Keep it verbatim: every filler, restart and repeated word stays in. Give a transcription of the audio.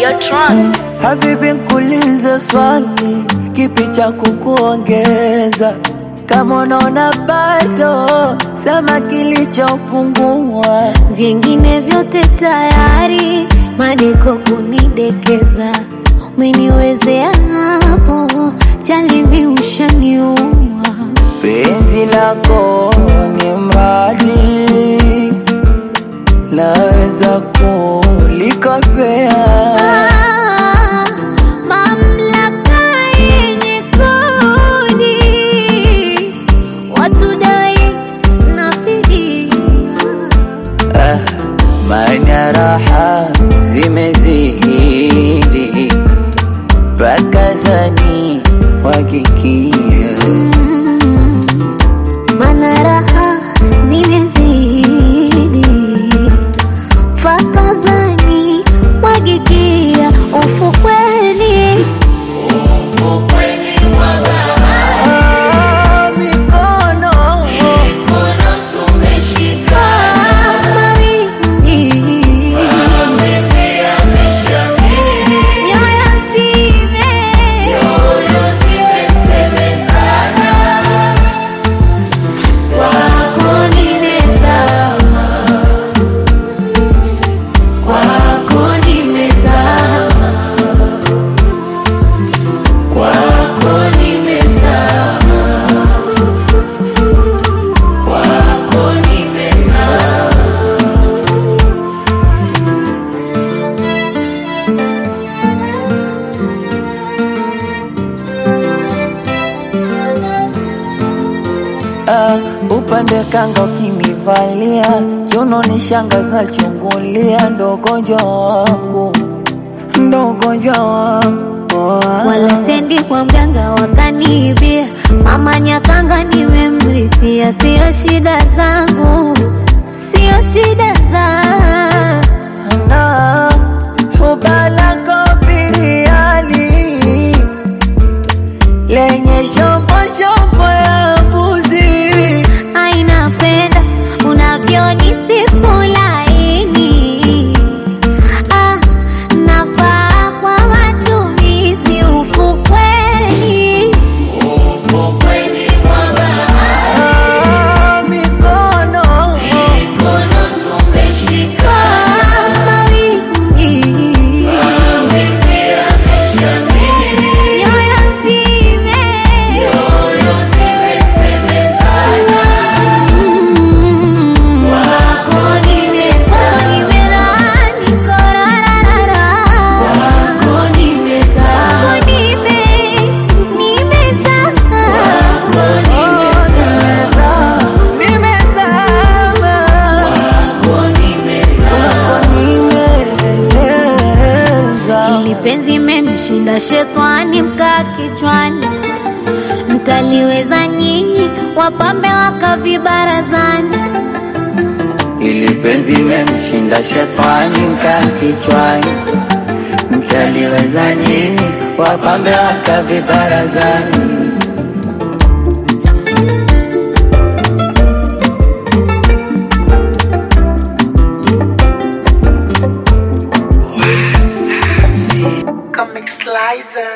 Videotron. Habibi nkuulize swali, kipi cha kukuongeza? Kama unaona bado, sema kilichopungua. Vingine vyote tayari, madeko kunidekeza. Umeniwezea hapo, jalimi ushaniua. Penzi lako ni mradi, naweza kulikopea. Ah, mamlaka yenye kodi, watu dai na fidia. Ah, maana raha zimezidi, pakazani wakikia. Mana raha zimezidi, fakazani wagikia. Ufukweni, Ufukweni mwa bahari, Ah, mikono mikono tumeshika. mawimbi, Mawimbi yameshamiri, nyoyo zime nyoyo zimesemezana. Kwako nimezama, kwako nimezama, kwako nimezama, kwako nimezama. Ah, upande kanga ukinivalia, kiuno ni shanga zinachungulia. Ndo ugonjwa wangu, ndo ugonjwa wangu. wala sendi kwa mganga wakaniibia. Mama Nyakanga nimemrithia, sio shida zangu, sio shida zangu. Na hubalako biriani, lenye shombo shombo ya mbuzi. Ainapenda unavyonisifu laini. Ah, nafaa kwa matumizi. Ufukweni, Ufukweni mwa bahari, Ah, mikono mikono tumeshika. mawimbi, Mawimbi yameshamiri, nyoyo zime nyoyo zimesemezana. Kwako nimezama, nimerani korarara. kwako nimezama, Nime, nimezama. kwako nimezama, nimezama, kwako nimezama. kwa nimeleza. Ili penzi memshinda shetani mkaa kichwani. Mtaliweza nyinyi, wapambe wakavibarazani. Ili penzi memshinda shetani mkaa kichwani. Mtaliweza nyinyi, wapambe wakavibarazani. Comic Slicer.